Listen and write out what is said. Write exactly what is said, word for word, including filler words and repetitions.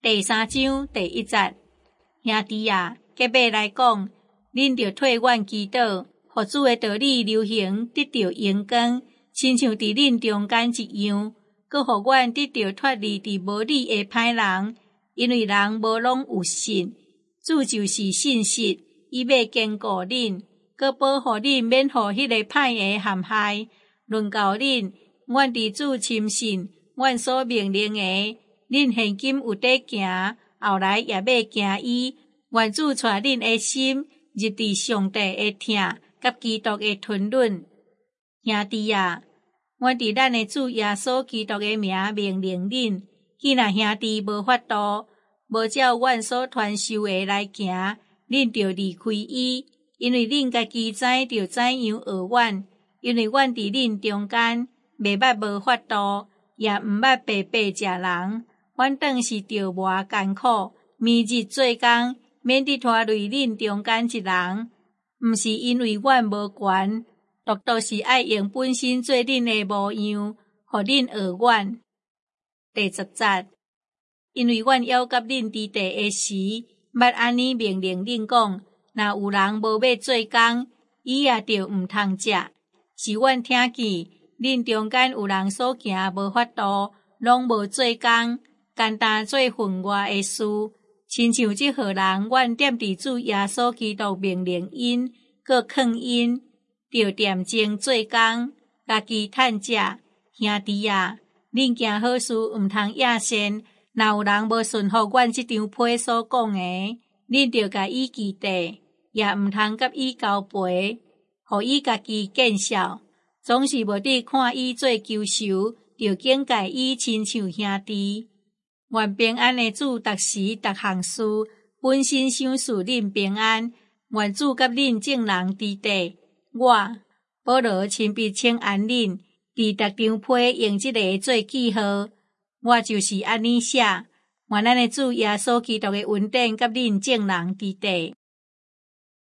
第三章第一节，兄弟啊，结尾来讲，恁着替阮祈祷，互主的道理流行得到阳光，亲像伫恁中间一样，搁互阮得到脱离伫无理的歹人，因为人无拢有信，主就是信实，伊要坚固恁，搁保护恁免互迄个歹的陷害。论到恁，阮伫主深信，阮所命令的。恁现今有得行，后来也要行伊。愿主带恁的心入伫上帝的听，甲基督的吞论。兄弟啊，阮伫咱的主耶稣基督的名命令恁，既若兄弟无法度，无照阮所传授的来行，恁着离开伊，因为恁家己知着怎样学阮，因为阮伫恁中间，袂捌无法度，也毋捌白白食人。阮当是着磨艰苦，暝日做工，免得拖累恁中间一人。毋是因为阮无权，独独是爱用本身做恁的模样，互恁学阮。第十节，因为阮要甲恁伫地的时，捌安尼命令恁讲，若有人无要做工，伊也着毋通食。是阮听见恁中间有人所行无法度，拢无做工。简单做份外的事，亲像即号人，阮踮伫主耶稣基督命令因，搁劝因，着恬静做工，家己趁食。兄弟啊，恁行好事毋通野先，若有人无顺服阮即张批所讲的，恁着甲伊记地，也毋通甲伊交陪，互伊家己见笑。总是无得看伊做cứu仇，着警戒伊亲像兄弟。愿平安的主，逐时逐项事，本身赏赐恁平安。愿主甲恁众人伫地，我保罗亲笔请安恁，伫逐张批用即个做记号。我就是安尼写。愿咱的主耶稣基督的恩典甲恁众人伫地。